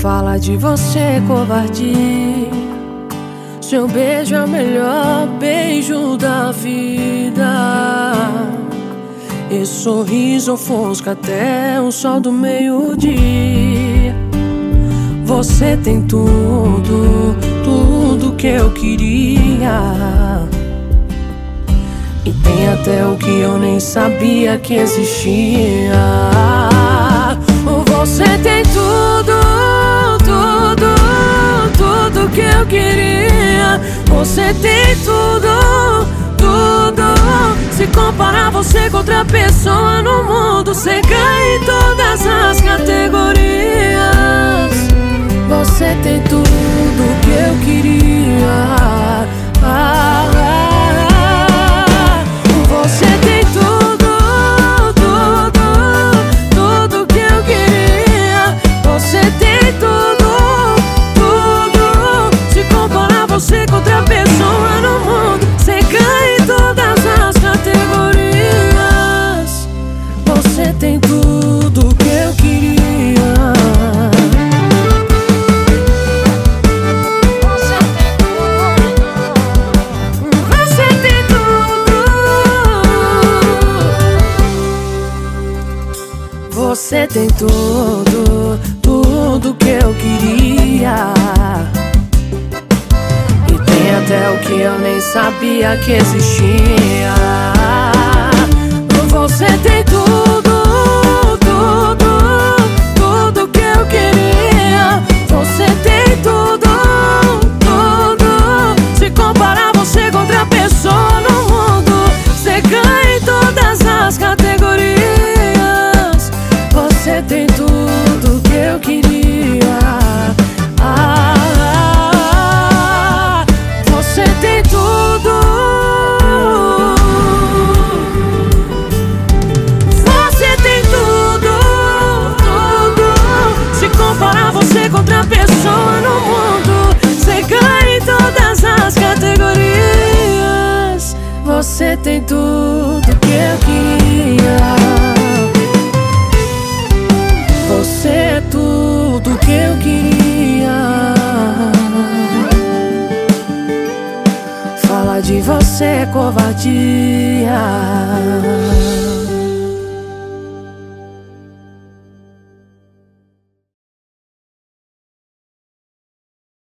Fala de você, covardia. Seu beijo é o melhor beijo da vida. Esse sorriso ofusca até o sol do meio-dia. Você tem tudo, tudo que eu queria. E tem até o que eu nem sabia que existia. Você tem tudo, tudo, tudo que eu queria. Você tem tudo, tudo. Se comparar você com outra pessoa no mundo, você cai em todas as categorias. Você tem tudo que eu queria. Você tem tudo, tudo, tudo que eu queria. Você tem tudo, tudo. Se comparar você com outra pessoa no mundo, você cai em todas as categorias. Você tem tudo que eu queria. Você tem tudo, tudo que eu queria. E tem até o que eu nem sabia que existia. Você tem tudo, tudo, tudo que eu queria. Você tem tudo, tudo. Se comparar você com outra pessoa no mundo, você cai em todas as categorias. Você tem tudo que eu queria. Você tem tudo. Você tem tudo, tudo. Se comparar você com outra pessoa no mundo, você cai em todas as categorias. Você tem tudo que eu queria. Você é tudo que eu queria. Fala de você, covardia.